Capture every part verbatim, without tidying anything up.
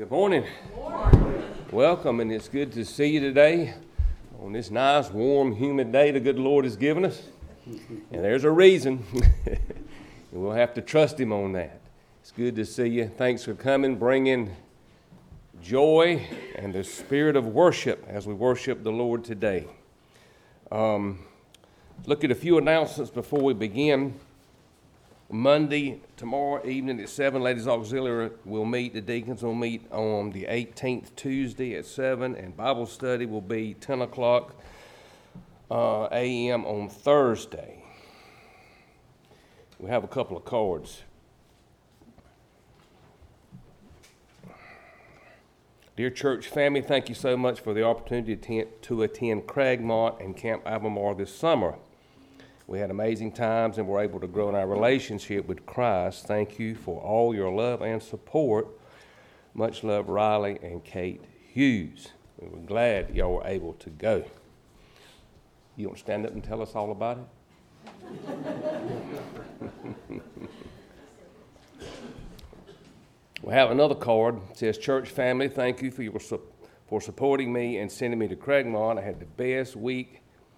Good morning. Good morning. Welcome, and it's good to see you today on this nice, warm, humid day the good Lord has given us. And there's a reason. And we'll have to trust Him on that. It's good to see you. Thanks for coming, bringing joy and the spirit of worship as we worship the Lord today. Um, look at a few announcements before we begin. Monday, tomorrow evening at seven, Ladies Auxiliary will meet. The deacons will meet on the eighteenth, Tuesday at seven, and Bible study will be ten o'clock uh, a m on Thursday. We have a couple of cards. Dear church family, thank you so much for the opportunity to attend, to attend Cragmont and Camp Albemarle this summer. We had amazing times and were able to grow in our relationship with Christ. Thank you for all your love and support. Much love, Riley and Kate Hughes. We were glad y'all were able to go. You want to stand up and tell us all about it? We have another card. It says, Church family, thank you for your for supporting me and sending me to Cragmont. I had the best week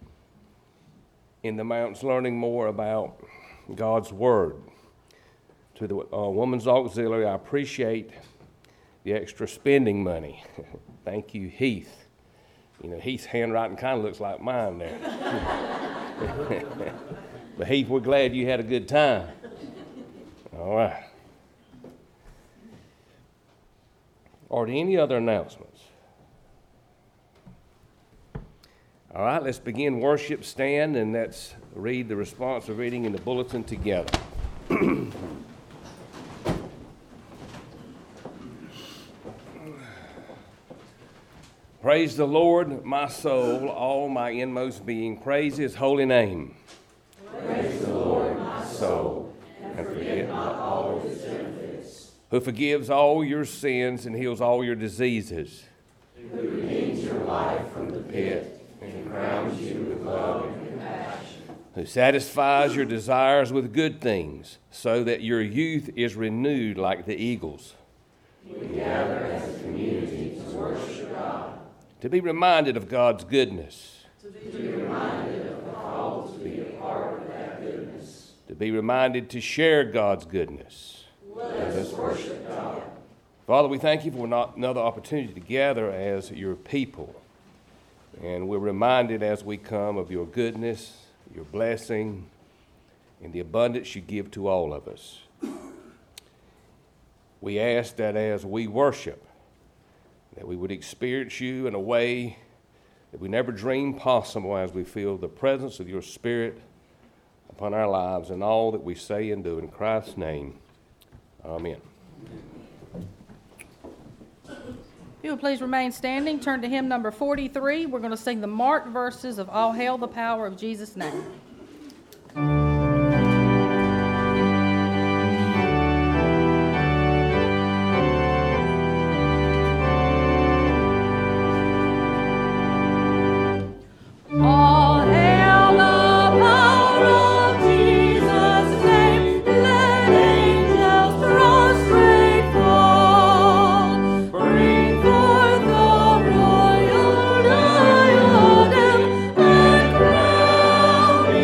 in the mountains learning more about God's Word. To the uh, Women's Auxiliary, I appreciate the extra spending money. Thank you, Heath. You know, Heath's handwriting kind of looks like mine there. But Heath, we're glad you had a good time. All right. Are there any other announcements? All right, let's begin worship. Stand and let's read the responsive reading in the bulletin together. Praise the Lord, my soul, all my inmost being. Praise His holy name. Praise the Lord, my soul, and forget not all His benefits. Who forgives all your sins and heals all your diseases. Who redeems your life from the pit and crowns you with love and compassion. Who satisfies your desires with good things, so that your youth is renewed like the eagles. We gather as a community to worship God. To be reminded of God's goodness. To be reminded of the call to be a part of that goodness. To be reminded to share God's goodness. Let us worship God. Father, we thank you for not another opportunity to gather as your people. And we're reminded as we come of your goodness, your blessing, and the abundance you give to all of us. We ask that as we worship, that we would experience you in a way that we never dreamed possible as we feel the presence of your Spirit upon our lives and all that we say and do. In Christ's name, amen. If you would please remain standing, turn to hymn number forty-three. We're going to sing the marked verses of All Hail the Power of Jesus' Name. Crown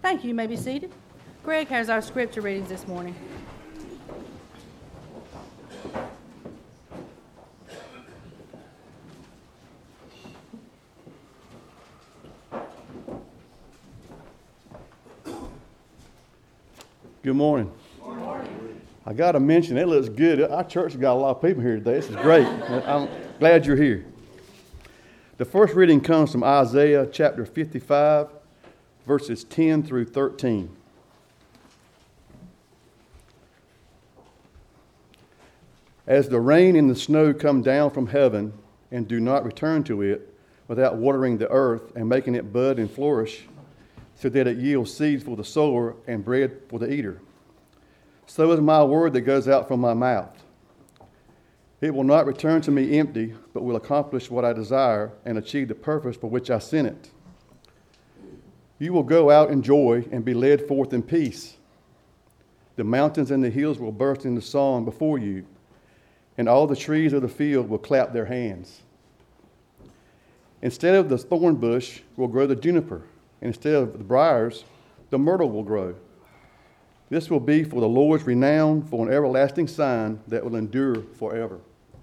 Thank you. You may be seated. Greg has our scripture readings this morning. Good morning. Good morning. I got to mention, it looks good. Our church has got a lot of people here today. This is great. I'm glad you're here. The first reading comes from Isaiah chapter fifty-five, verses ten through thirteen. As the rain and the snow come down from heaven and do not return to it without watering the earth and making it bud and flourish, so that it yields seeds for the sower and bread for the eater, so is my word that goes out from my mouth. It will not return to me empty, but will accomplish what I desire and achieve the purpose for which I sent it. You will go out in joy and be led forth in peace. The mountains and the hills will burst into song before you, and all the trees of the field will clap their hands. Instead of the thorn bush will grow the juniper, and instead of the briars, the myrtle will grow. This will be for the Lord's renown, for an everlasting sign that will endure forever.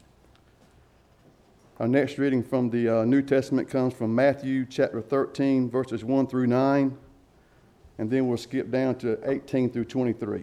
Our next reading from the uh, New Testament comes from Matthew chapter thirteen, verses one through nine, and then we'll skip down to eighteen through twenty-three.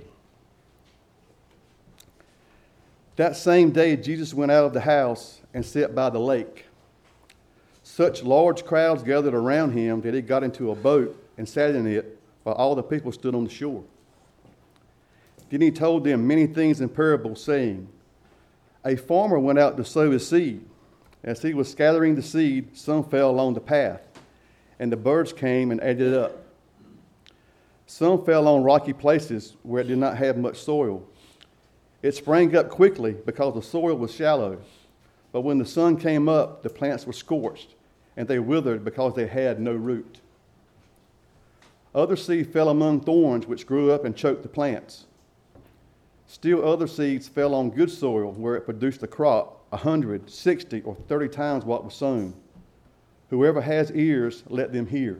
That same day, Jesus went out of the house and sat by the lake. Such large crowds gathered around him that he got into a boat and sat in it while all the people stood on the shore. Then he told them many things in parables, saying, A farmer went out to sow his seed. As he was scattering the seed, some fell along the path, and the birds came and ate it up. Some fell on rocky places where it did not have much soil. It sprang up quickly because the soil was shallow. But when the sun came up, the plants were scorched, and they withered because they had no root. Other seed fell among thorns, which grew up and choked the plants. Still other seeds fell on good soil, where it produced a crop, a hundred, sixty, or thirty times what was sown. Whoever has ears, let them hear.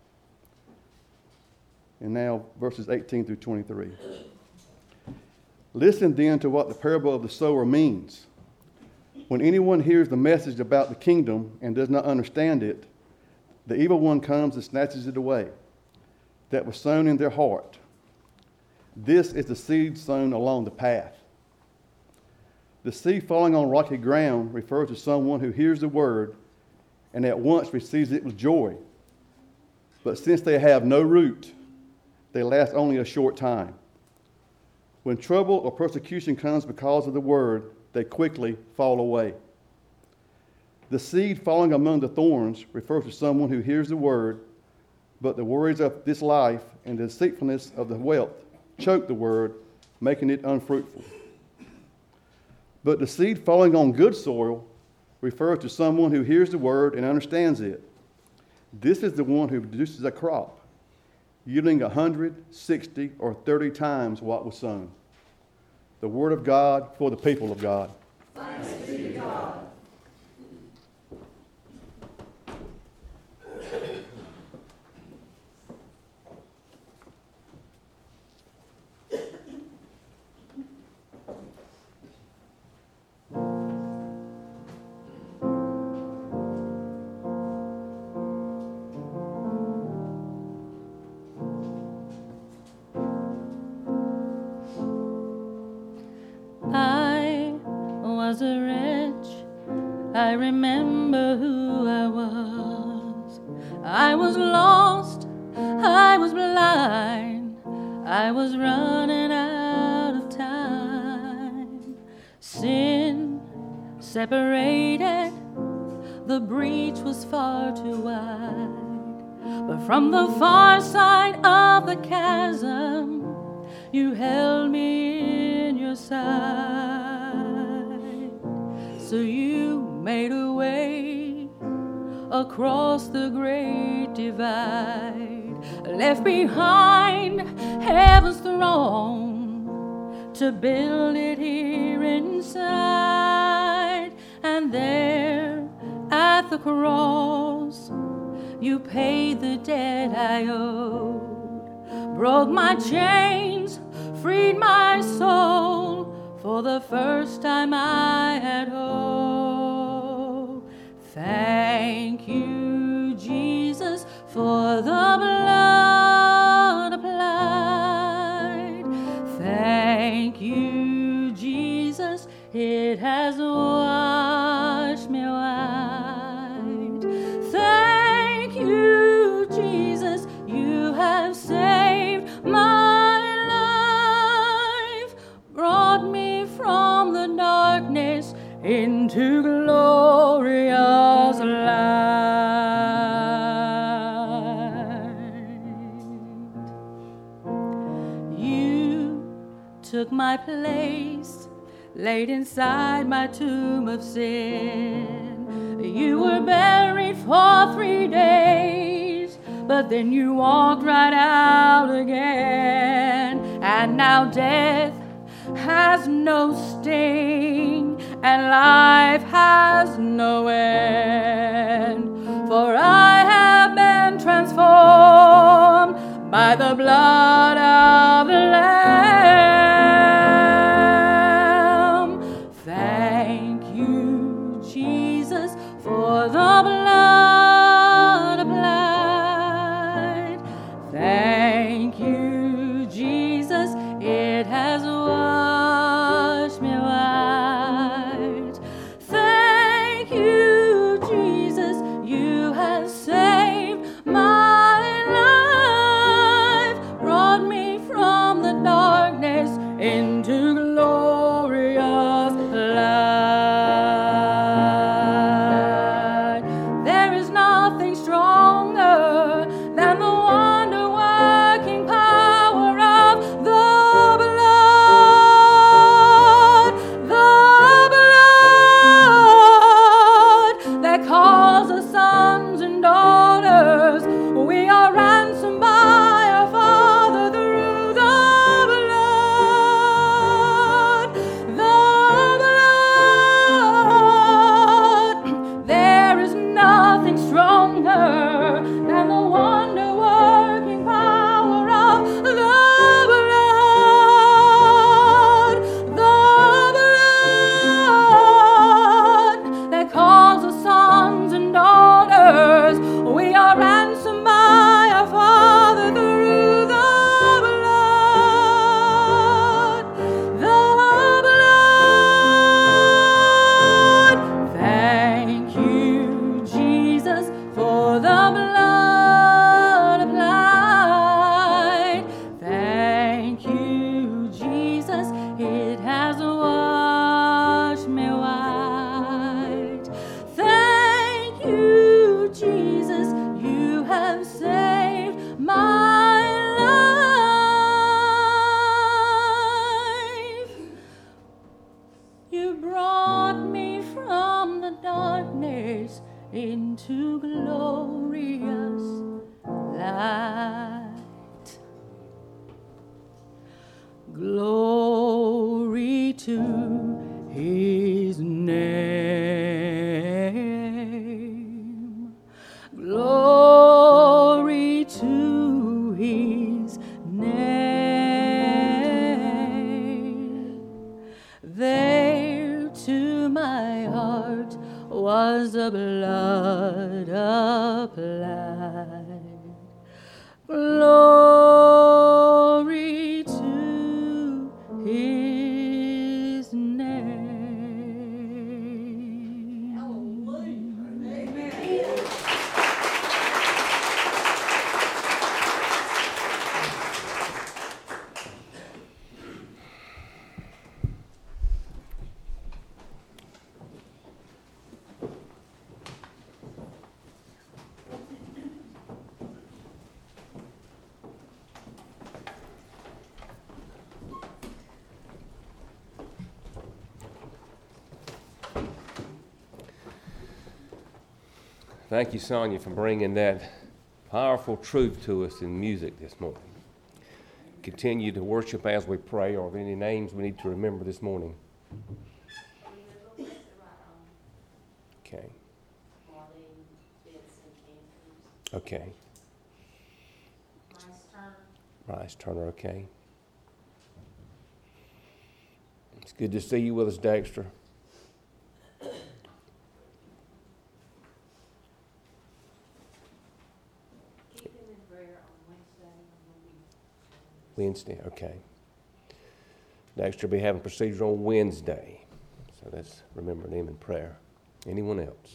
And now verses eighteen through twenty-three. Listen then to what the parable of the sower means. When anyone hears the message about the kingdom and does not understand it, the evil one comes and snatches it away that was sown in their heart. This is the seed sown along the path. The seed falling on rocky ground refers to someone who hears the word and at once receives it with joy. But since they have no root, they last only a short time. When trouble or persecution comes because of the word, they quickly fall away. The seed falling among the thorns refers to someone who hears the word, but the worries of this life and the deceitfulness of the wealth choke the word, making it unfruitful. But the seed falling on good soil refers to someone who hears the word and understands it. This is the one who produces a crop, yielding a hundred, sixty, or thirty times what was sown. The word of God for the people of God. Thanks be to God. Was a wretch, I remember who I was. I was lost, I was blind, I was running out of time. Sin separated, the breach was far too wide. But from the far side of the chasm, you held me in your sight. So you made a way across the great divide, left behind heaven's throne to build it here inside. And there at the cross, you paid the debt I owed. broke my chains, freed my soul. For the first time I had hope. Thank you, Jesus, for the blood applied. Thank you, Jesus, it has washed me white. Thank you, Jesus, you have saved my life, brought me from the darkness into glorious light. You took my place, laid inside my tomb of sin. You were buried for three days, but then you walked right out again. And now death has no sting, and life has no end. For I have been transformed by the blood of the Lamb. Thank you, Jesus, for the blood applied. Thank you, Jesus, it has washed me white. Thank you, Jesus, you have saved my life, brought me from the darkness into glorious light. There is nothing stronger than the wonder-working power of the blood, the blood that calls us sons and daughters. We are ransomed by our Father through the blood, the blood. There is nothing stronger than the wonder-working power of the blood, the blood that calls us sons and daughters. We are ransomed by our Father through the blood, the blood. Thank you, Jesus, for the blood applied. Thank you, Jesus, it has washed me white. Thank you, Jesus, you have saved my life. You brought me from the darkness into glorious light. Glory to his name. Glory to his name. There to my heart was the blood applied. Glory to his name. Hallelujah. Thank you, Sonia, for bringing that powerful truth to us in music this morning. Continue to worship as we pray. Are there any names we need to remember this morning? Okay. Okay. Price Turner, okay. It's good to see you with us, Dexter. Wednesday, okay. Dexter will be having procedure on Wednesday. So let's remember them in prayer. Anyone else?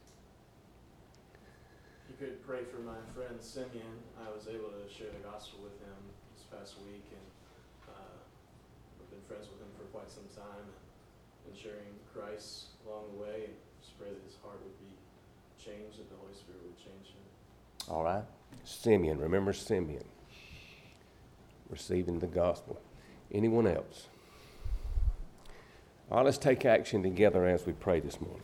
You could pray for my friend Simeon. I was able to share the gospel with him this past week, and uh, I've been friends with him for quite some time, and sharing Christ along the way, and just pray that his heart would be changed, that the Holy Spirit would change him. All right. Simeon, remember Simeon. Receiving the gospel. Anyone else? All right, let's take action together as we pray this morning.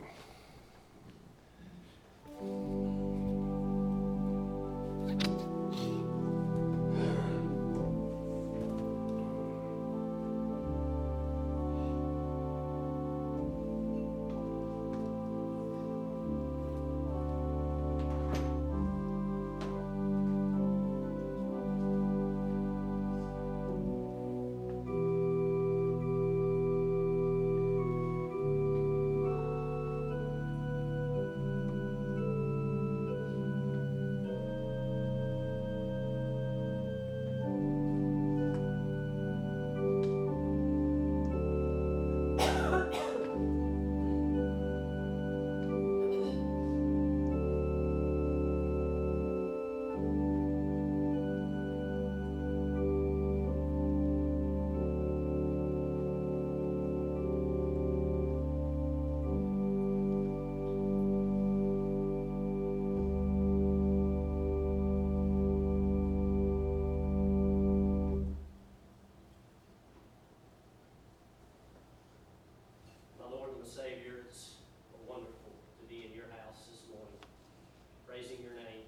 Savior, it's wonderful to be in your house this morning, praising your name.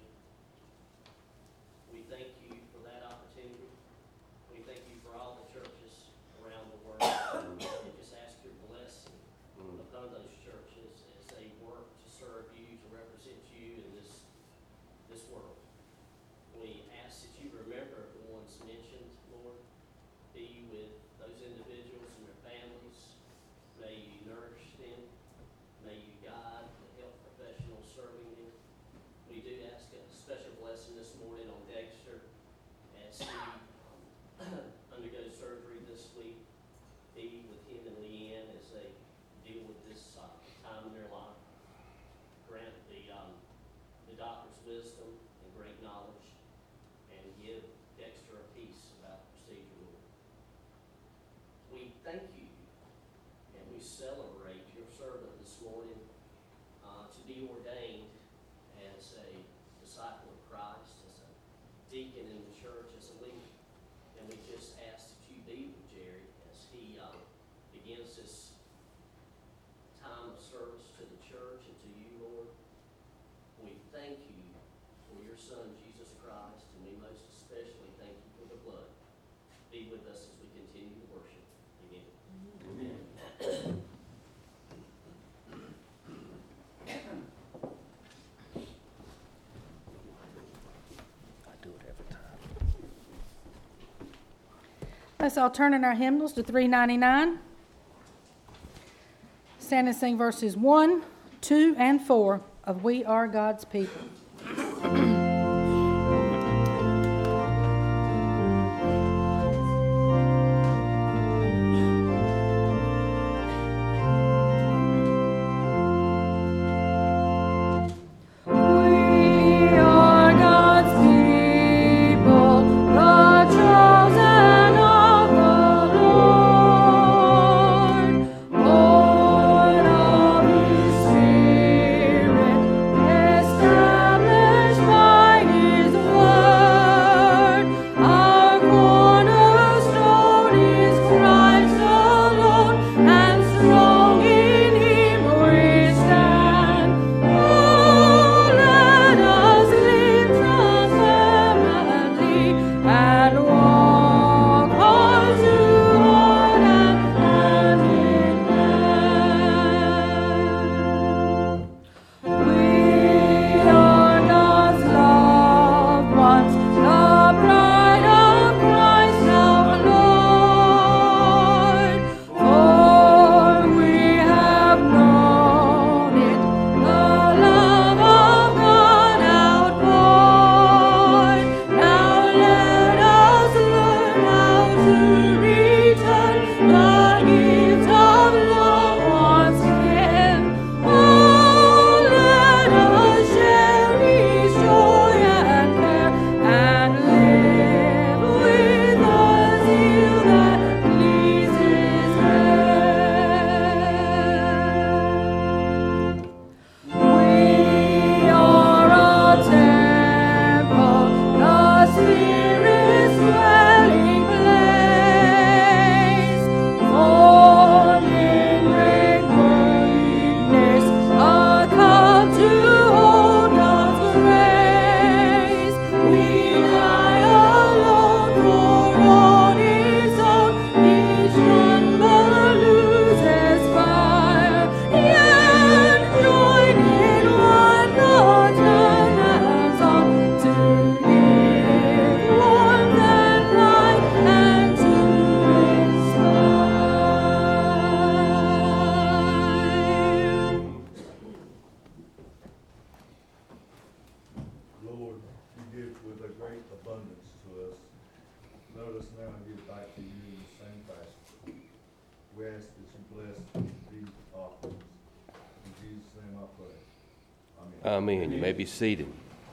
We thank you for that opportunity. We thank you for all the churches around the world. And just ask your blessing upon those churches as they work to serve you, to represent you in this, this world. We ask that you remember the ones mentioned, Lord. Be with those individuals and their families. May you nourish them. May you guide the health professionals serving them. We do ask a special blessing this morning on Dexter as he um, undergoes surgery this week. Be with him and Leanne as they deal with this uh, time in their life. Grant the, um, the doctor's wisdom and great knowledge, and give Dexter a peace about the procedure, Lord. We thank you. We celebrate your servant this morning uh, to be ordained as a disciple of Christ, as a deacon in the church, as a leader. And we just ask that you be with Jerry as he uh, begins this time of service to the church and to you, Lord. We thank you for your Son, Jesus Christ, and we most especially thank you for the blood. Be with us as we continue to worship. Amen. Amen. Let's all turn in our hymnals to three ninety-nine. Stand and sing verses one, two, and four of We Are God's People. Established us now and give it back to you in the same fashion. We ask that you bless these offerings. In Jesus' name I pray. Amen. Amen. You may be seated.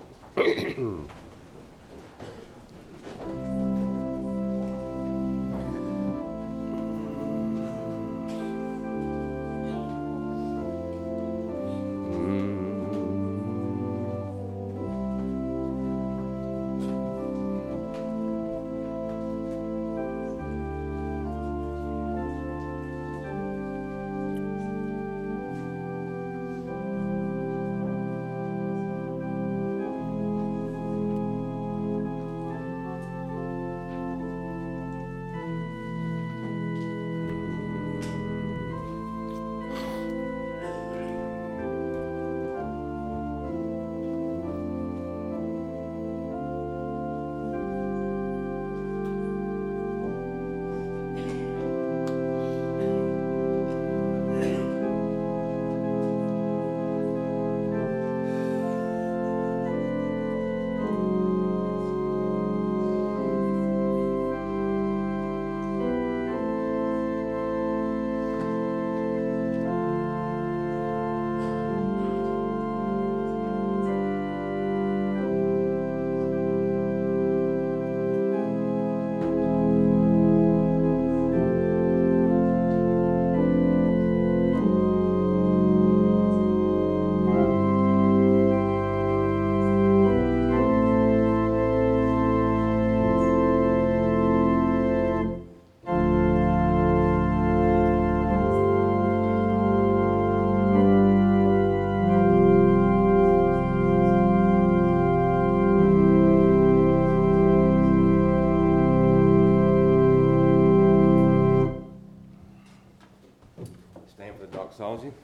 Stand for the doxology.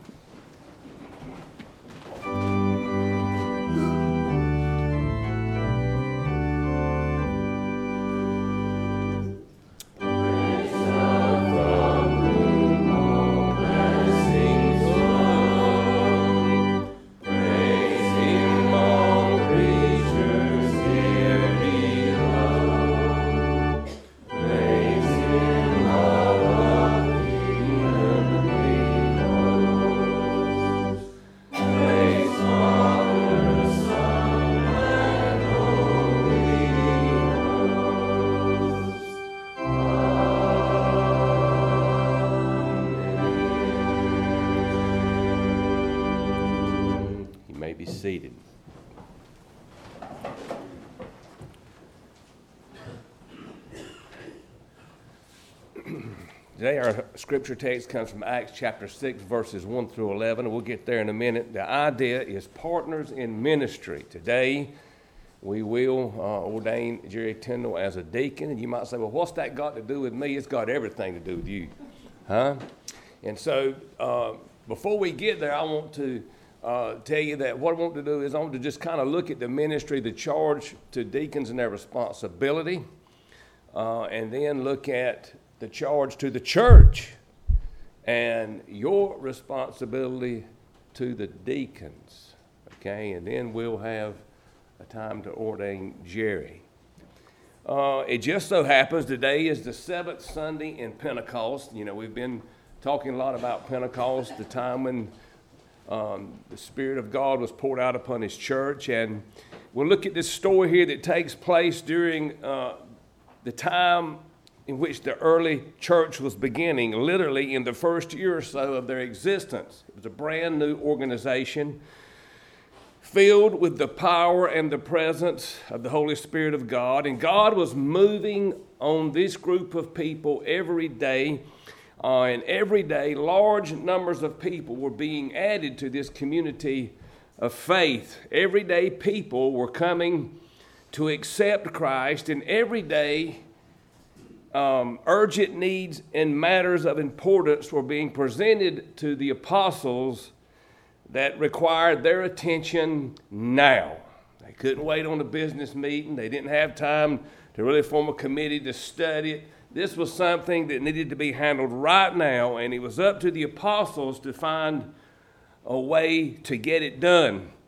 Be seated. Today our scripture text comes from Acts chapter six, verses one through eleven. We'll get there in a minute. The idea is partners in ministry. Today we will uh, ordain Jerry Tyndall as a deacon. And you might say, well, what's that got to do with me? It's got everything to do with you. Huh? And so uh, before we get there, I want to Uh, tell you that what I want to do is I want to just kind of look at the ministry, the charge to deacons and their responsibility, uh, and then look at the charge to the church and your responsibility to the deacons, okay? And then we'll have a time to ordain Jerry. Uh, it just so happens today is the seventh Sunday in Pentecost. You know, we've been talking a lot about Pentecost, the time when Um, the Spirit of God was poured out upon His church, and we'll look at this story here that takes place during uh, the time in which the early church was beginning, literally in the first year or so of their existence. It was a brand new organization filled with the power and the presence of the Holy Spirit of God, and God was moving on this group of people every day. Uh, and every day, large numbers of people were being added to this community of faith. Every day, people were coming to accept Christ, and every day, um, urgent needs and matters of importance were being presented to the apostles that required their attention now. They couldn't wait on a business meeting. They didn't have time to really form a committee to study it. This was something that needed to be handled right now, and it was up to the apostles to find a way to get it done.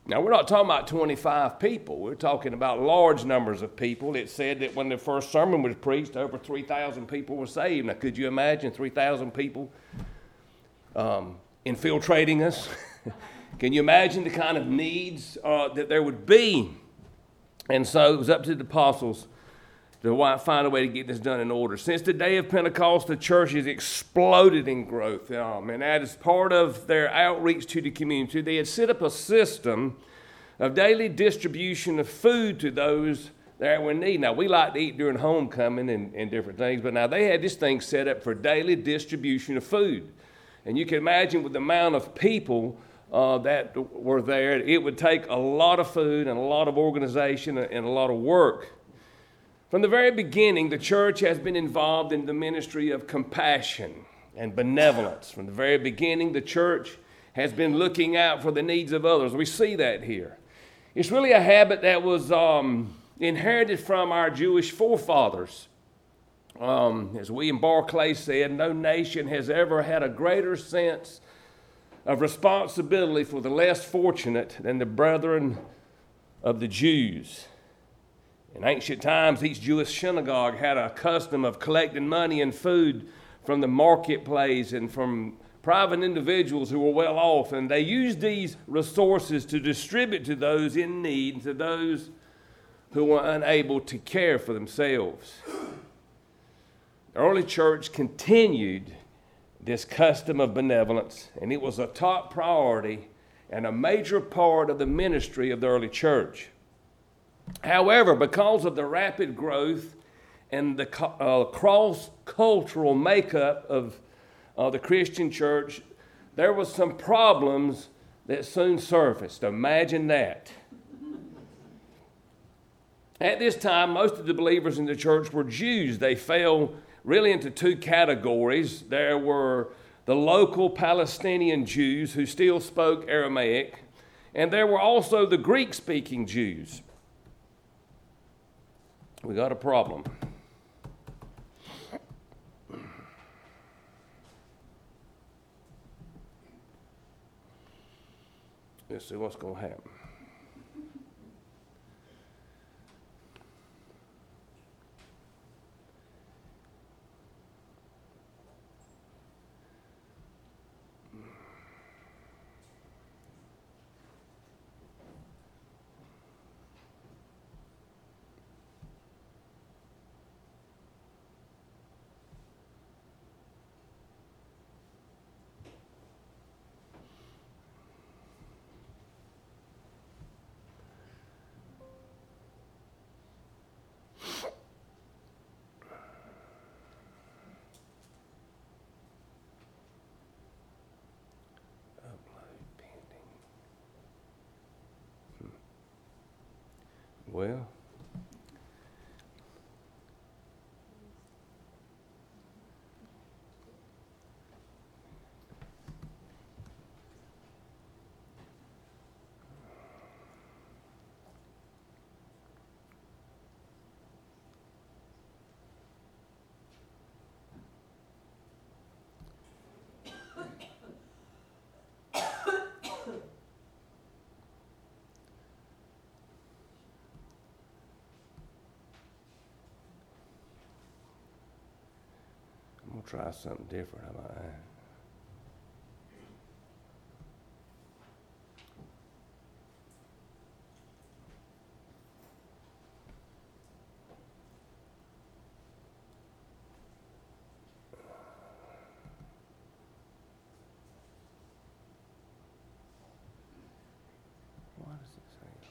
Now, we're not talking about twenty-five people. We're talking about large numbers of people. It said that when the first sermon was preached, over three thousand people were saved. Now, could you imagine three thousand people um, infiltrating us? Can you imagine the kind of needs uh, that there would be? And so it was up to the apostles to find a way to get this done in order. Since the day of Pentecost, the church has exploded in growth. Um, and that is part of their outreach to the community. They had set up a system of daily distribution of food to those that were in need. Now, we like to eat during homecoming and, and different things, but now they had this thing set up for daily distribution of food. And you can imagine with the amount of people uh, that were there, it would take a lot of food and a lot of organization and a lot of work. From the very beginning, the church has been involved in the ministry of compassion and benevolence. From the very beginning, the church has been looking out for the needs of others. We see that here. It's really a habit that was um, inherited from our Jewish forefathers. Um, as William Barclay said, no nation has ever had a greater sense of responsibility for the less fortunate than the brethren of the Jews. In ancient times, each Jewish synagogue had a custom of collecting money and food from the marketplace and from private individuals who were well off, and they used these resources to distribute to those in need, to those who were unable to care for themselves. The early church continued this custom of benevolence, and it was a top priority and a major part of the ministry of the early church. However, because of the rapid growth and the uh, cross-cultural makeup of uh, the Christian church, there was some problems that soon surfaced. Imagine that. At this time, most of the believers in the church were Jews. They fell really into two categories. There were the local Palestinian Jews who still spoke Aramaic, and there were also the Greek-speaking Jews. We got a problem. Let's see what's going to happen. Well, I'm going to try something different. How about that? Why does it say that?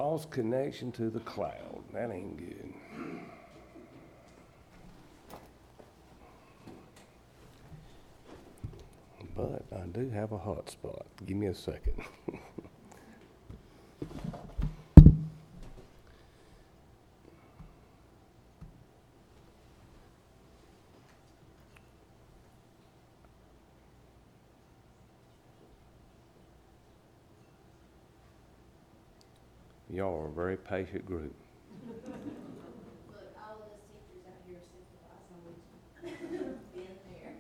lost connection to the cloud. That ain't good. But I do have a hot spot. Give me a second. Y'all are a very patient group. Look, all of us teachers out here sympathize on with you. Been there.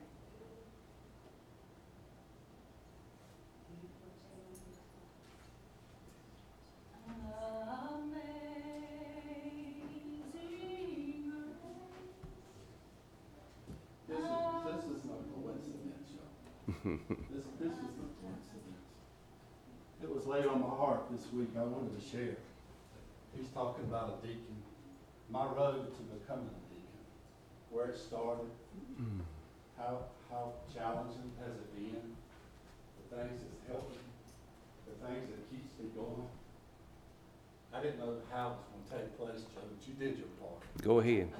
This is, this is no coincidence, y'all. This, this is no coincidence. It was laid on my heart this week, I wanted to share. He's talking about a deacon, my road to becoming a deacon, where it started, how, how challenging has it been, the things that's helped me, the things that keeps me going. I didn't know how it was going to take place, Joe, but you did your part. Go ahead.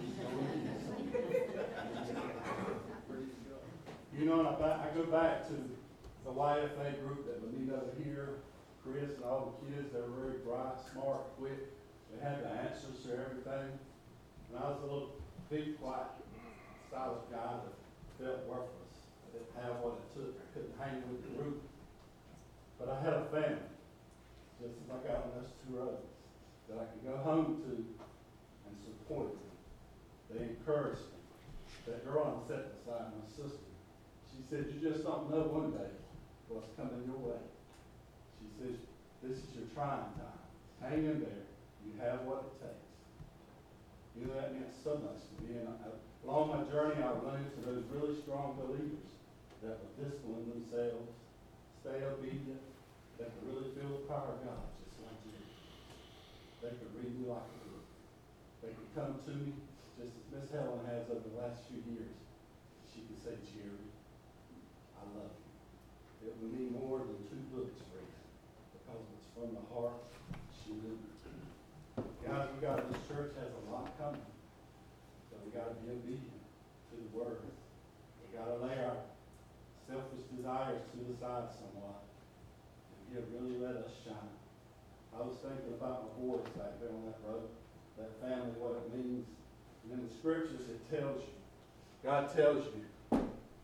You know, and I, back, I go back to the Y F A group that would meet over here, Chris and all the kids. They were very bright, smart, quick. They had the answers to everything. And I was a little big, quiet, silent guy that felt worthless. I didn't have what it took. I couldn't hang with the group. But I had a family, just as I got on those two roads, that I could go home to and support them. They encouraged me. That girl I'm sitting beside, my sister, she said, you just don't know one day what's coming your way. She says, this is your trying time. Hang in there. You have what it takes. You know, that meant so much to me. And I, along my journey, I run into those really strong believers that will discipline themselves, stay obedient, that can really feel the power of God, just like you. They could read me like a book. They could come to me, just as Miss Helen has over the last few years. She could say, Jerry, I love you. It would mean more than two books read, because it's from the heart. She knew. Guys, we got, this church has a lot coming, but we got to be obedient to the word. We got to lay our selfish desires to the side somewhat, and He'll really let us shine. I was thinking about my boys back there on that road, that family, what it means. And in the scriptures, it tells you, God tells you,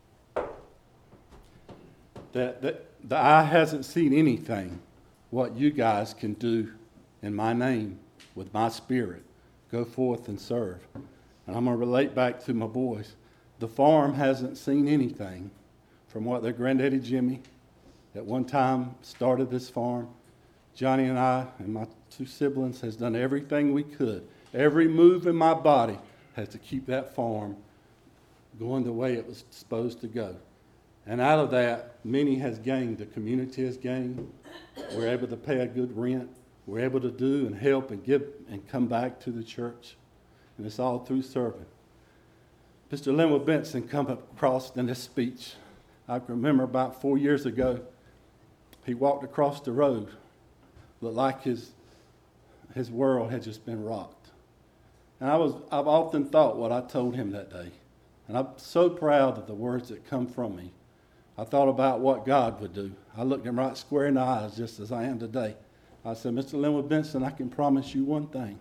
that, that the eye hasn't seen anything what you guys can do in my name with my spirit. Go forth and serve. And I'm going to relate back to my boys. The farm hasn't seen anything from what their granddaddy Jimmy at one time started this farm. Johnny and I and my two siblings has done everything we could. Every move in my body has to keep that farm going the way it was supposed to go. And out of that, many has gained, the community has gained. We're able to pay a good rent. We're able to do and help and give and come back to the church. And it's all through serving. Mister Linwood Benson come across in this speech. I can remember about four years ago, he walked across the road, looked like his, his world had just been rocked. And I was, I've often thought what I told him that day. And I'm so proud of the words that come from me. I thought about what God would do. I looked him right square in the eyes, just as I am today. I said, Mister Linwood Benson, I can promise you one thing.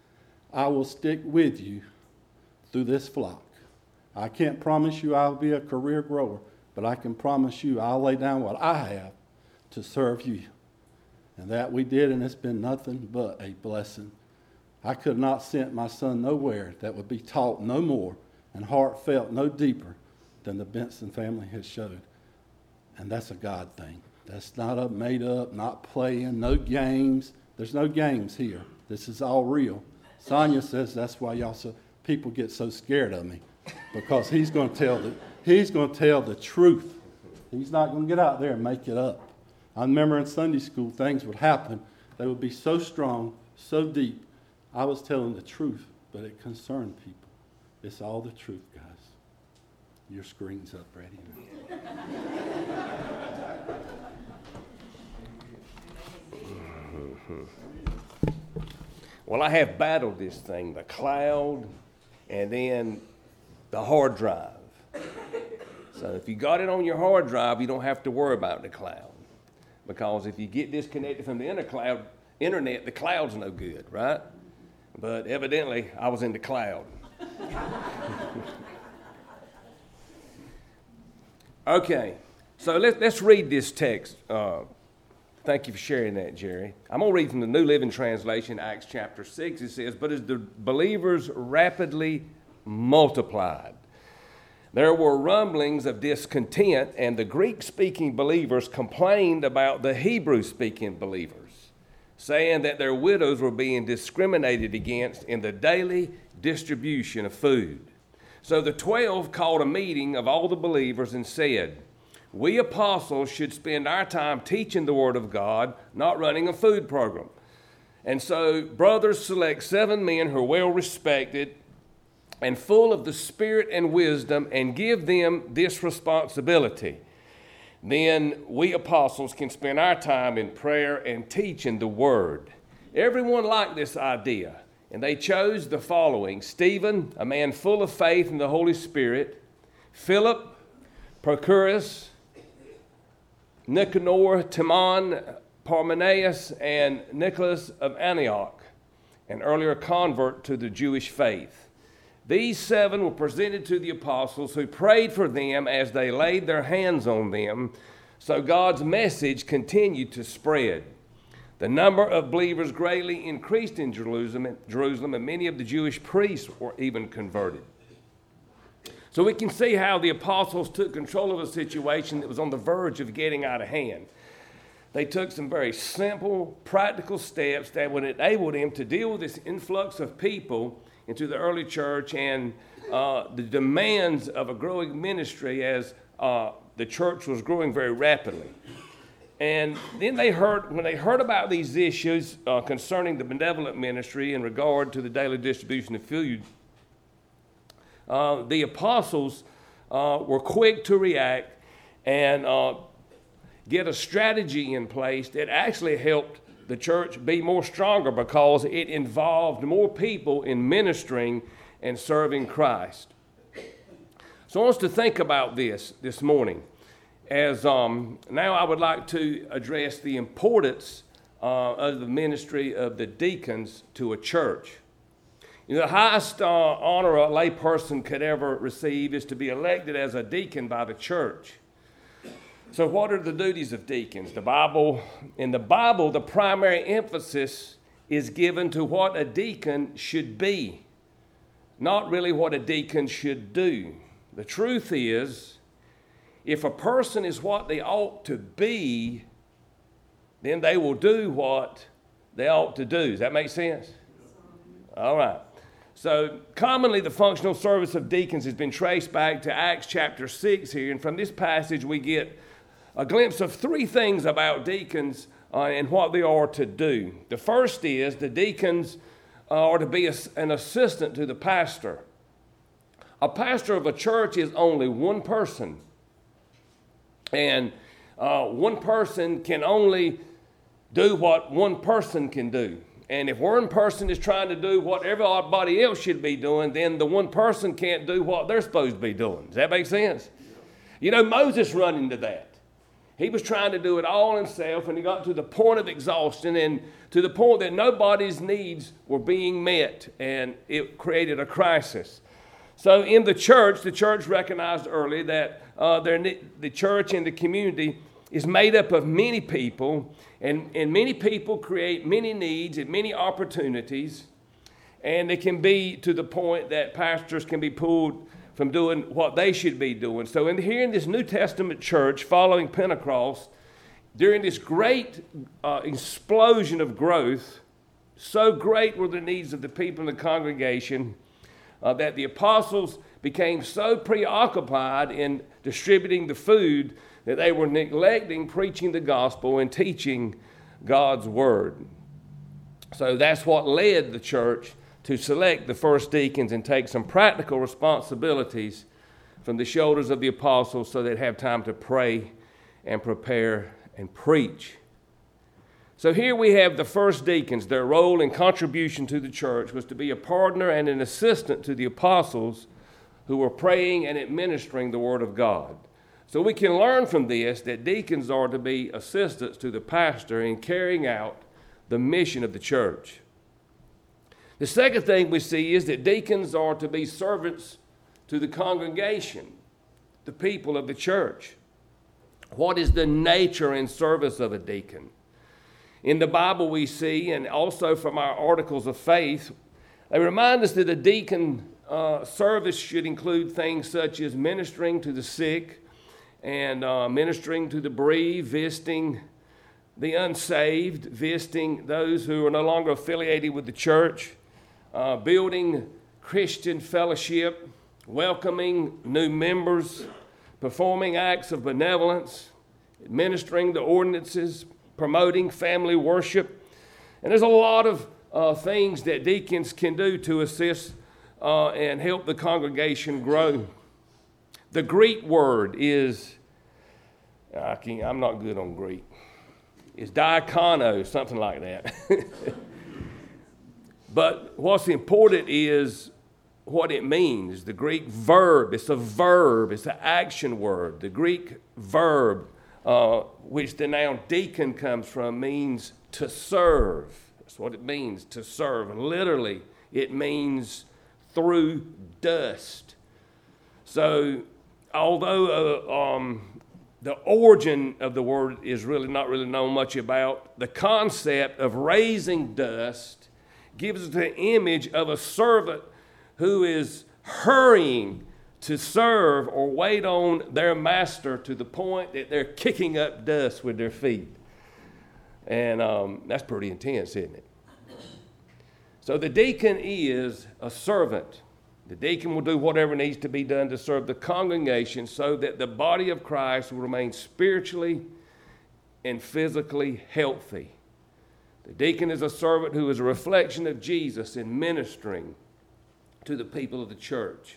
I will stick with you through this flock. I can't promise you I'll be a career grower, but I can promise you I'll lay down what I have to serve you. And that we did, and it's been nothing but a blessing. I could not send my son nowhere that would be taught no more and heartfelt no deeper than the Benson family has showed. And that's a God thing. That's not a made up, not playing, no games. There's no games here. This is all real. Sonia says that's why y'all so people get so scared of me, because he's going to tell the he's going to tell the truth. He's not going to get out there and make it up. I remember in Sunday school things would happen. They would be so strong, so deep. I was telling the truth, but it concerned people. It's all the truth, guys. Your screen's up ready now. Well, I have battled this thing, the cloud and then the hard drive. So if you got it on your hard drive, you don't have to worry about the cloud. Because if you get disconnected from the inner cloud, internet, the cloud's no good, right? But evidently, I was in the cloud. Okay, so let, let's read this text. Uh, thank you for sharing that, Jerry. I'm going to read from the New Living Translation, Acts chapter six. It says, "But as the believers rapidly multiplied, there were rumblings of discontent, and the Greek-speaking believers complained about the Hebrew-speaking believers, saying that their widows were being discriminated against in the daily distribution of food. So the twelve called a meeting of all the believers and said, 'We apostles should spend our time teaching the Word of God, not running a food program. And so brothers select seven men who are well respected and full of the Spirit and wisdom, and give them this responsibility. Then we apostles can spend our time in prayer and teaching the Word.' Everyone liked this idea, and they chose the following: Stephen, a man full of faith in the Holy Spirit; Philip, Prochorus, Nicanor, Timon, Parmenas, and Nicholas of Antioch, an earlier convert to the Jewish faith. These seven were presented to the apostles, who prayed for them as they laid their hands on them. So God's message continued to spread. The number of believers greatly increased in Jerusalem, Jerusalem, and many of the Jewish priests were even converted." So we can see how the apostles took control of a situation that was on the verge of getting out of hand. They took some very simple, practical steps that would enable them to deal with this influx of people into the early church and uh, the demands of a growing ministry as uh, the church was growing very rapidly. And then they heard, when they heard about these issues uh, concerning the benevolent ministry in regard to the daily distribution of food, uh, the apostles uh, were quick to react and uh, get a strategy in place that actually helped the church be more stronger, because it involved more people in ministering and serving Christ. So I want us to think about this this morning. As um, now I would like to address the importance uh, of the ministry of the deacons to a church. You know, the highest uh, honor a layperson could ever receive is to be elected as a deacon by the church. So what are the duties of deacons? The Bible, in the Bible, the primary emphasis is given to what a deacon should be, not really what a deacon should do. The truth is, if a person is what they ought to be, then they will do what they ought to do. Does that make sense? All right. So commonly the functional service of deacons has been traced back to Acts chapter six here, and from this passage we get a glimpse of three things about deacons uh, and what they are to do. The first is the deacons uh, are to be a, an assistant to the pastor. A pastor of a church is only one person. And uh, one person can only do what one person can do. And if one person is trying to do what everybody else should be doing, then the one person can't do what they're supposed to be doing. Does that make sense? You know, Moses run into that. He was trying to do it all himself, and he got to the point of exhaustion and to the point that nobody's needs were being met, and it created a crisis. So in the church, the church recognized early that uh, the church and the community is made up of many people, and, and many people create many needs and many opportunities, and it can be to the point that pastors can be pulled from doing what they should be doing. So in, here in this New Testament church following Pentecost, during this great uh, explosion of growth, so great were the needs of the people in the congregation uh, that the apostles became so preoccupied in distributing the food that they were neglecting preaching the gospel and teaching God's word. So that's what led the church to select the first deacons and take some practical responsibilities from the shoulders of the apostles so they'd have time to pray and prepare and preach. So here we have the first deacons. Their role and contribution to the church was to be a partner and an assistant to the apostles who were praying and administering the Word of God. So we can learn from this that deacons are to be assistants to the pastor in carrying out the mission of the church. The second thing we see is that deacons are to be servants to the congregation, the people of the church. What is the nature and service of a deacon? In the Bible we see, and also from our articles of faith, they remind us that a deacon uh, service should include things such as ministering to the sick and uh, ministering to the bereaved, visiting the unsaved, visiting those who are no longer affiliated with the church, uh, building Christian fellowship, welcoming new members, performing acts of benevolence, administering the ordinances, promoting family worship. And there's a lot of uh, things that deacons can do to assist uh, and help the congregation grow. The Greek word is, I can't, I'm not good on Greek. It's diakono, something like that. But what's important is what it means. The Greek verb, it's a verb, it's an action word. The Greek verb, uh, which the noun deacon comes from, means to serve. That's what it means, to serve. And literally, it means through dust. So, although uh, um, the origin of the word is really not really known much about, the concept of raising dust gives us the image of a servant who is hurrying to serve or wait on their master to the point that they're kicking up dust with their feet. And um, that's pretty intense, isn't it? So the deacon is a servant. The deacon will do whatever needs to be done to serve the congregation so that the body of Christ will remain spiritually and physically healthy. The deacon is a servant who is a reflection of Jesus in ministering to the people of the church.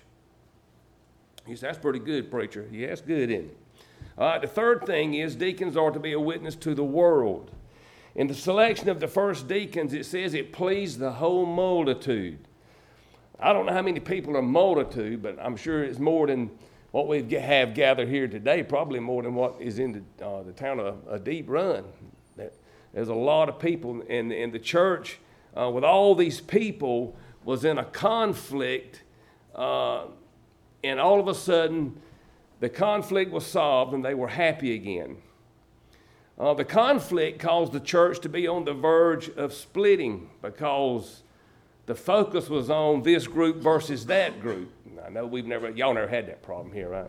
He said, that's pretty good, preacher. Yeah, that's good, isn't it? All right, the third thing is deacons are to be a witness to the world. In the selection of the first deacons, it says it pleased the whole multitude. I don't know how many people are multitude, but I'm sure it's more than what we have gathered here today, probably more than what is in the, uh, the town of a Deep Run. There's a lot of people, in, in the church uh, with all these people was in a conflict, uh, and all of a sudden the conflict was solved and they were happy again. Uh, the conflict caused the church to be on the verge of splitting because the focus was on this group versus that group. I know we've never, y'all never had that problem here, right?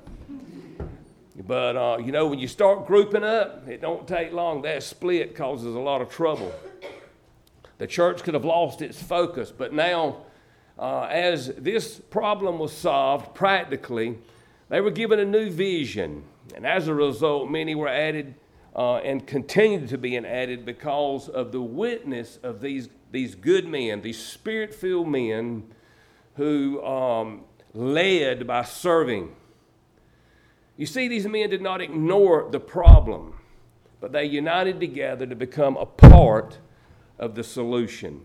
But, uh, you know, when you start grouping up, it don't take long. That split causes a lot of trouble. The church could have lost its focus, but now, uh, as this problem was solved practically, they were given a new vision. And as a result, many were added uh, and continued to be added because of the witness of these, these good men, these spirit-filled men who um, led by serving. You see, these men did not ignore the problem, but they united together to become a part of the solution.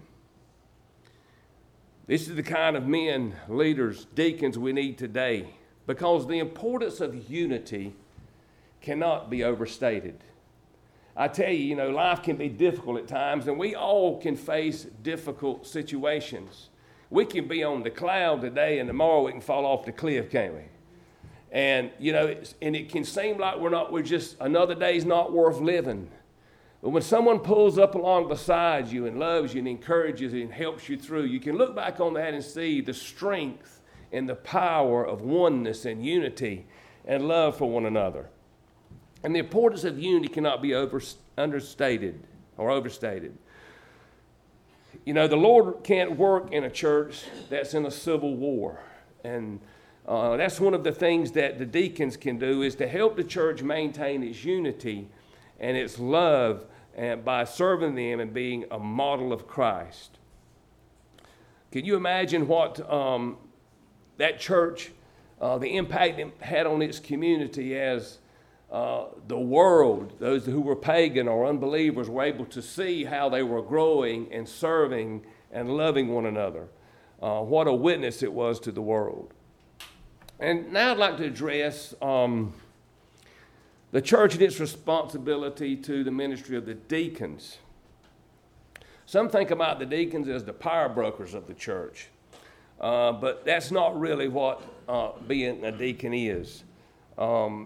This is the kind of men, leaders, deacons we need today, because the importance of unity cannot be overstated. I tell you, you know, life can be difficult at times, and we all can face difficult situations. We can be on the cloud today, and tomorrow we can fall off the cliff, can't we? And, you know, it's, and it can seem like we're not, we're just, another day's not worth living. But when someone pulls up along beside you and loves you and encourages you and helps you through, you can look back on that and see the strength and the power of oneness and unity and love for one another. And the importance of unity cannot be over, understated or overstated. You know, the Lord can't work in a church that's in a civil war. And Uh, that's one of the things that the deacons can do, is to help the church maintain its unity and its love, and by serving them and being a model of Christ. Can you imagine what um, that church, uh, the impact it had on its community as uh, the world, those who were pagan or unbelievers, were able to see how they were growing and serving and loving one another. Uh, what a witness it was to the world. And now I'd like to address um, the church and its responsibility to the ministry of the deacons. Some think about the deacons as the power brokers of the church, uh, but that's not really what uh, being a deacon is. Um,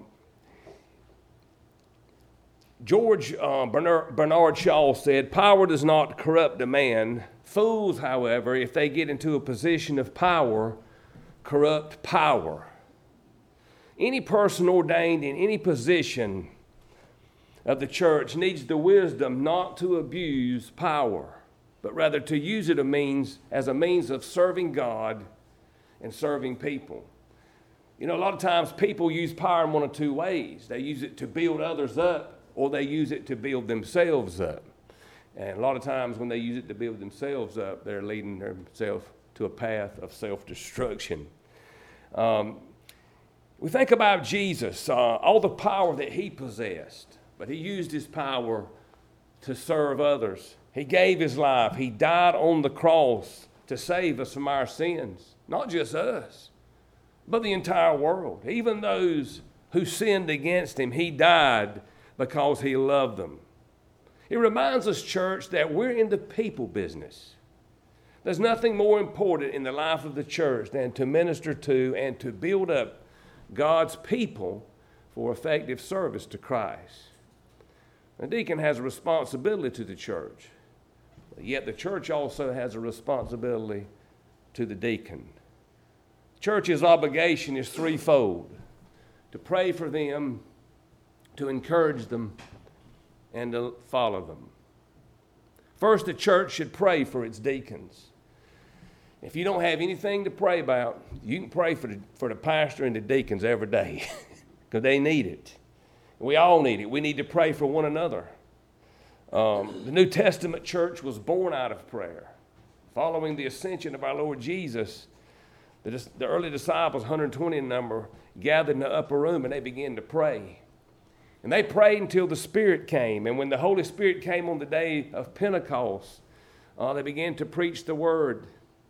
George uh, Bernard, Bernard Shaw said, "Power does not corrupt a man. Fools, however, if they get into a position of power, corrupt power." Any person ordained in any position of the church needs the wisdom not to abuse power, but rather to use it a means, as a means of serving God and serving people. You know, a lot of times people use power in one of two ways. They use it to build others up, or they use it to build themselves up. And a lot of times when they use it to build themselves up, they're leading themselves to a path of self-destruction. Um, we think about Jesus, uh, all the power that he possessed, but he used his power to serve others. He gave his life. He died on the cross to save us from our sins. Not just us, but the entire world. Even those who sinned against him, he died because he loved them. It reminds us, church, that we're in the people business. There's nothing more important in the life of the church than to minister to and to build up God's people for effective service to Christ. The deacon has a responsibility to the church, yet the church also has a responsibility to the deacon. Church's obligation is threefold: to pray for them, to encourage them, and to follow them. First, the church should pray for its deacons. If you don't have anything to pray about, you can pray for the, for the pastor and the deacons every day because they need it. We all need it. We need to pray for one another. Um, the New Testament church was born out of prayer. Following the ascension of our Lord Jesus, the, the early disciples, one hundred twenty in number, gathered in the upper room and they began to pray. And they prayed until the Spirit came. And when the Holy Spirit came on the day of Pentecost, uh, they began to preach the Word.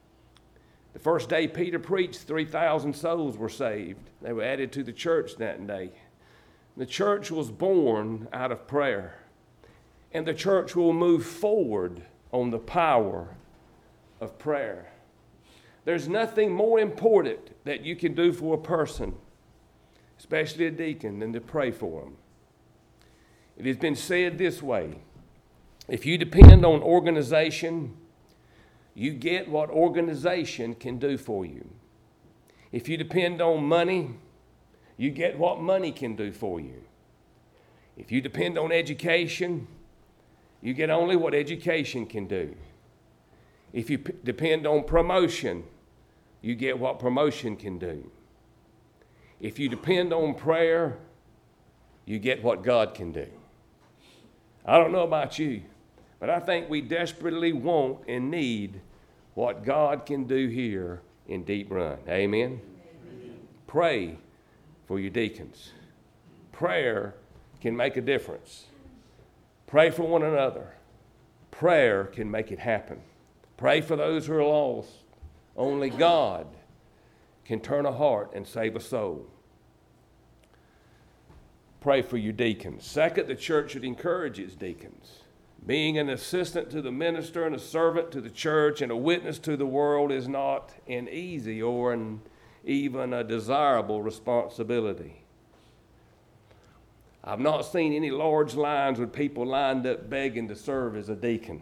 The first day Peter preached, three thousand souls were saved. They were added to the church that day. The church was born out of prayer. And the church will move forward on the power of prayer. There's nothing more important that you can do for a person, especially a deacon, than to pray for them. It has been said this way: if you depend on organization, you get what organization can do for you. If you depend on money, you get what money can do for you. If you depend on education, you get only what education can do. If you p- depend on promotion, you get what promotion can do. If you depend on prayer, you get what God can do. I don't know about you, but I think we desperately want and need what God can do here in Deep Run. Amen? Amen. Pray for your deacons. Prayer can make a difference. Pray for one another. Prayer can make it happen. Pray for those who are lost. Only God can turn a heart and save a soul. Pray for your deacons. Second, the church should encourage its deacons. Being an assistant to the minister and a servant to the church and a witness to the world is not an easy or an, even a desirable responsibility. I've not seen any large lines with people lined up begging to serve as a deacon.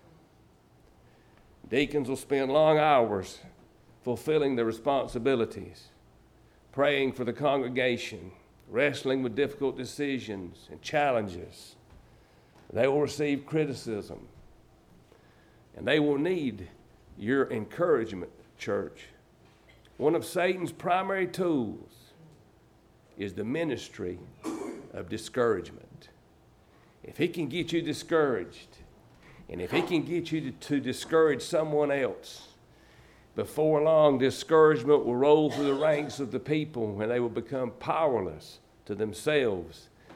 Deacons will spend long hours fulfilling their responsibilities, praying for the congregation, wrestling with difficult decisions and challenges. They will receive criticism, and they will need your encouragement, church. One of Satan's primary tools is the ministry of discouragement. If he can get you discouraged, and if he can get you to, to discourage someone else, before long, discouragement will roll through the ranks of the people and they will become powerless to themselves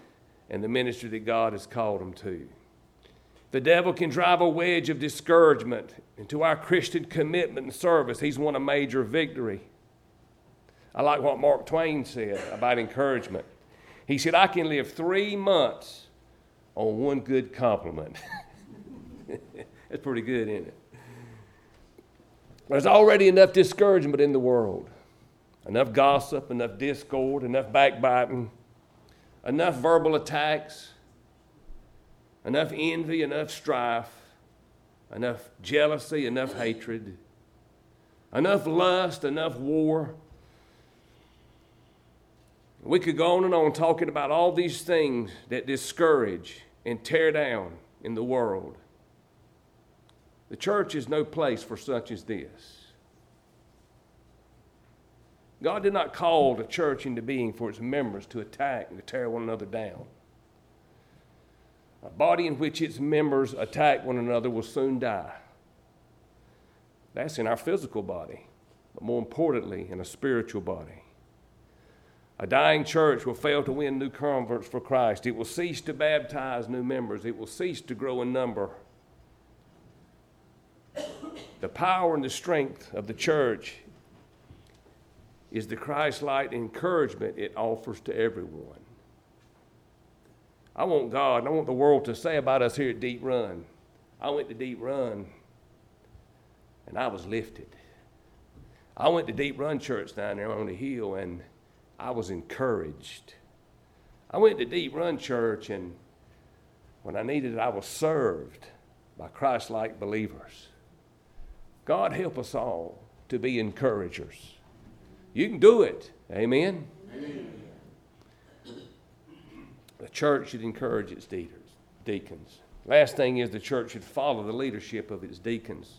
and the ministry that God has called them to. The devil can drive a wedge of discouragement into our Christian commitment and service. He's won a major victory. I like what Mark Twain said about encouragement. He said, I can live three months on one good compliment. That's pretty good, isn't it? There's already enough discouragement in the world. Enough gossip, enough discord, enough backbiting, enough verbal attacks, enough envy, enough strife, enough jealousy, enough hatred, enough lust, enough war. We could go on and on talking about all these things that discourage and tear down in the world. The church is no place for such as this. God did not call the church into being for its members to attack and to tear one another down. A body in which its members attack one another will soon die. That's in our physical body, but more importantly, in a spiritual body. A dying church will fail to win new converts for Christ. It will cease to baptize new members. It will cease to grow in number. The power and the strength of the church is the Christ-like encouragement it offers to everyone. I want God, and I want the world to say about us here at Deep Run, I went to Deep Run and I was lifted. I went to Deep Run Church down there on the hill and I was encouraged. I went to Deep Run Church and when I needed it, I was served by Christ-like believers. God help us all to be encouragers. You can do it. Amen? Amen. The church should encourage its deacons. Last thing is the church should follow the leadership of its deacons.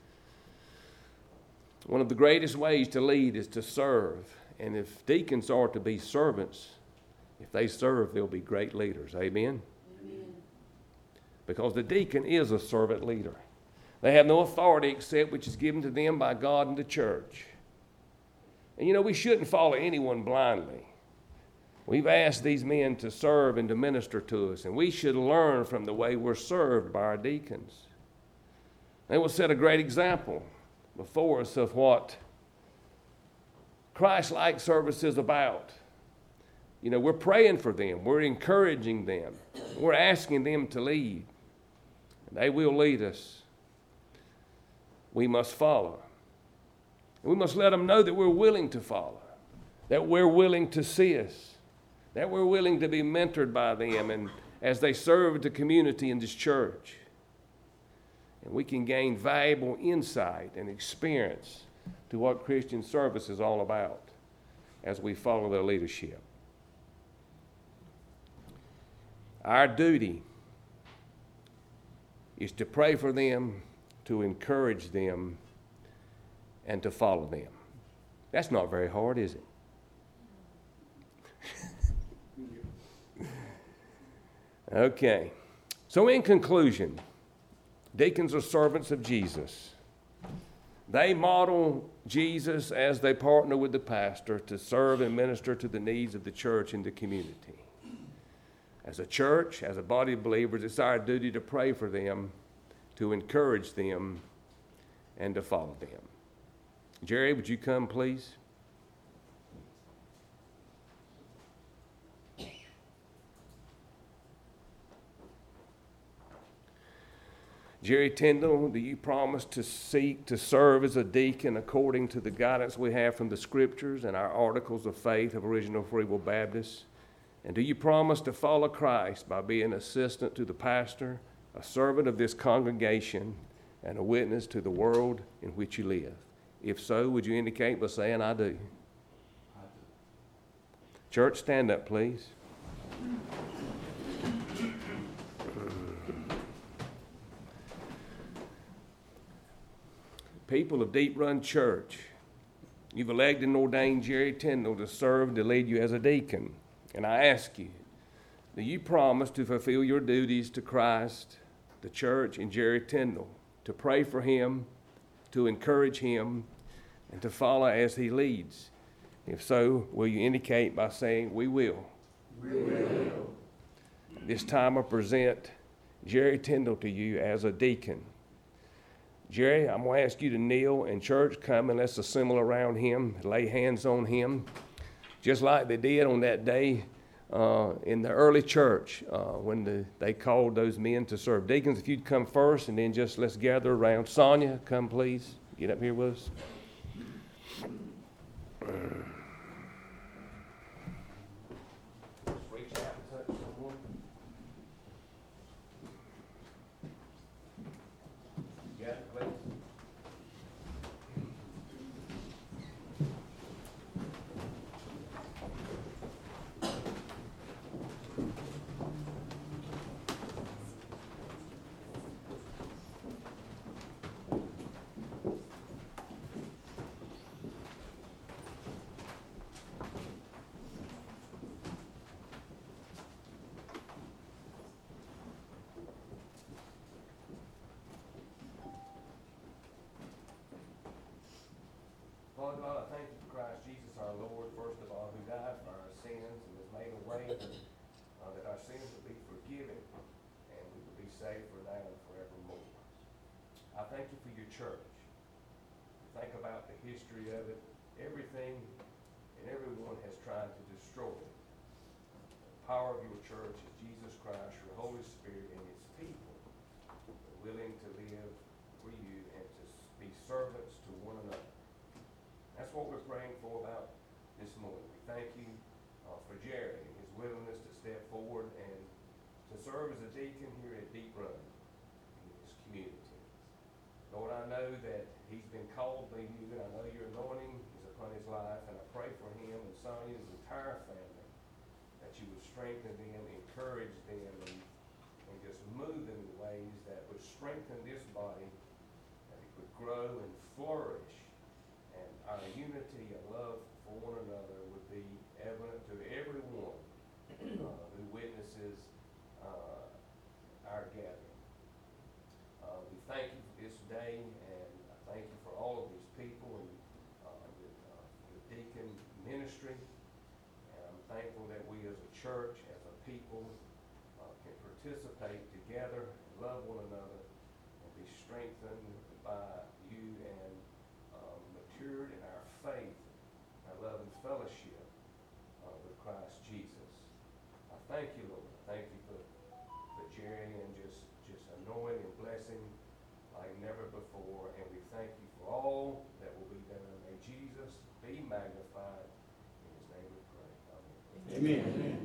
One of the greatest ways to lead is to serve. And if deacons are to be servants, if they serve, they'll be great leaders. Amen? Amen. Because the deacon is a servant leader. They have no authority except which is given to them by God and the church. And you know, we shouldn't follow anyone blindly. We've asked these men to serve and to minister to us, and we should learn from the way we're served by our deacons. They will set a great example before us of what Christ-like service is about. You know, we're praying for them. We're encouraging them. We're asking them to lead. And they will lead us. We must follow. And we must let them know that we're willing to follow, that we're willing to see us, that we're willing to be mentored by them and as they serve the community in this church. And we can gain valuable insight and experience to what Christian service is all about as we follow their leadership. Our duty is to pray for them, to encourage them, and to follow them. That's not very hard, is it? Okay. So in conclusion, deacons are servants of Jesus. They model Jesus as they partner with the pastor to serve and minister to the needs of the church and the community. As a church, as a body of believers, it's our duty to pray for them, to encourage them, and to follow them. Jerry, would you come, please? Jerry Tyndall, do you promise to seek to serve as a deacon according to the guidance we have from the Scriptures and our articles of faith of Original Free Will Baptists? And do you promise to follow Christ by being an assistant to the pastor, a servant of this congregation, and a witness to the world in which you live? If so, would you indicate by saying, I do? I do. Church, stand up, please. People of Deep Run Church, you've elected and ordained Jerry Tyndall to serve and to lead you as a deacon. And I ask you, do you promise to fulfill your duties to Christ, the church, and Jerry Tyndall, to pray for him, to encourage him, and to follow as he leads? If so, will you indicate by saying, we will? We will. this time I present Jerry Tyndall to you as a deacon. Jerry, I'm going to ask you to kneel, and church, come and let's assemble around him, lay hands on him, just like they did on that day uh, in the early church uh, when the, they called those men to serve. Deacons, if you'd come first, and then just let's gather around. Sonia, come please. Get up here with us. Reach out and touch someone. You got it, please. Lord God, I thank you for Christ Jesus our Lord, first of all, who died for our sins and has made a way uh, that our sins would be forgiven and we would be saved for now and forevermore. I thank you for your church. Think about the history of it. Everything and everyone has tried to destroy it. The power of your church is Jesus Christ, your Holy Spirit, and its people willing to live for you and to be servants to one another. That's what we're praying for about this morning. We thank you uh, for Jerry and his willingness to step forward and to serve as a deacon here at Deep Run in this community. Lord, I know that he's been called by you, and I know your anointing is upon his life, and I pray for him and Sonia's entire family that you would strengthen them, encourage them, and, and just move them in ways that would strengthen this body, that it would grow and flourish. And our unity and love for one another would be evident to everyone uh, who witnesses uh, our gathering. Uh, we thank you for this day, and I thank you for all of these people and uh, the, uh, the deacon ministry. And I'm thankful that we as a church, as a people, uh, can participate together, love one another, and be strengthened by you and matured in our faith, our love and fellowship uh, with Christ Jesus. I thank you, Lord. I thank you for, for Jerry and just, just anointing and blessing like never before. And we thank you for all that will be done. May Jesus be magnified. In his name we pray. Amen. Amen. Amen.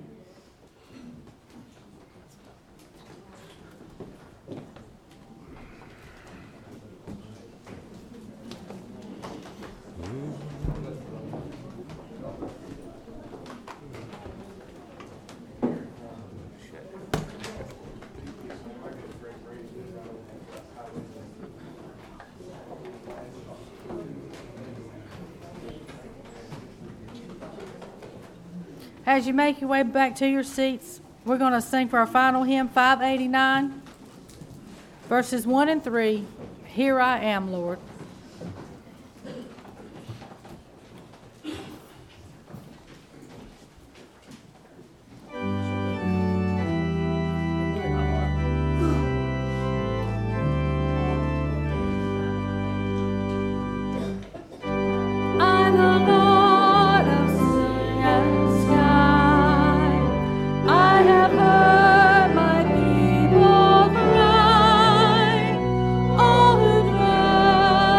As you make your way back to your seats, we're going to sing for our final hymn, five eighty-nine, verses one and three, Here I Am, Lord. All who dwell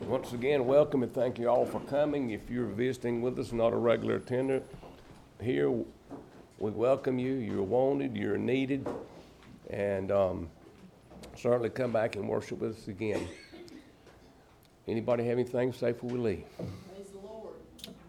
Once again, welcome and thank you all for coming. If you're visiting with us, not a regular attendant here, we welcome you. You're wanted, you're needed, and um, certainly come back and worship with us again. Anybody have anything to say before we leave? Praise the Lord.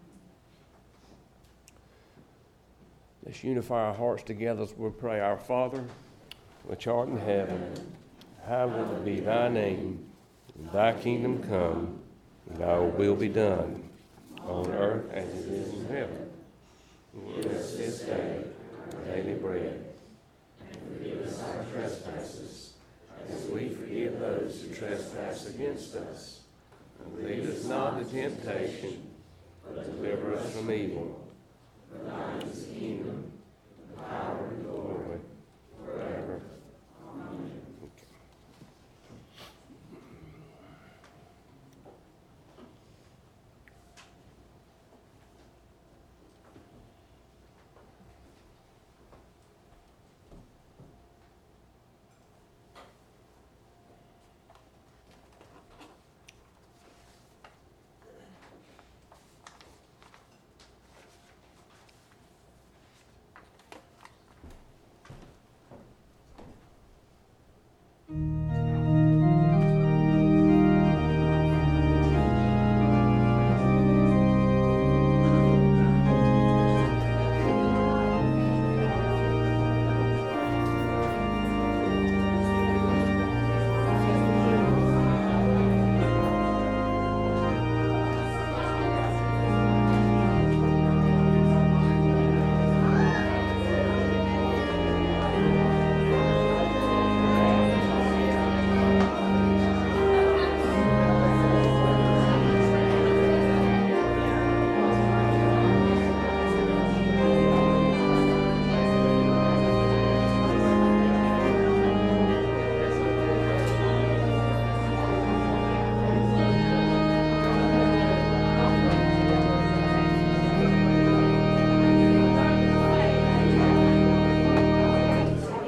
Let's unify our hearts together as we pray. Our Father, which art in heaven, hallowed be thy name. Thy kingdom come, and thy will be done, on earth as it is in heaven. Give us this day our daily bread, and forgive us our trespasses, as we forgive those who trespass against us. And lead us not into temptation, but deliver us from evil. For thine is the kingdom, the power, and the glory, forever.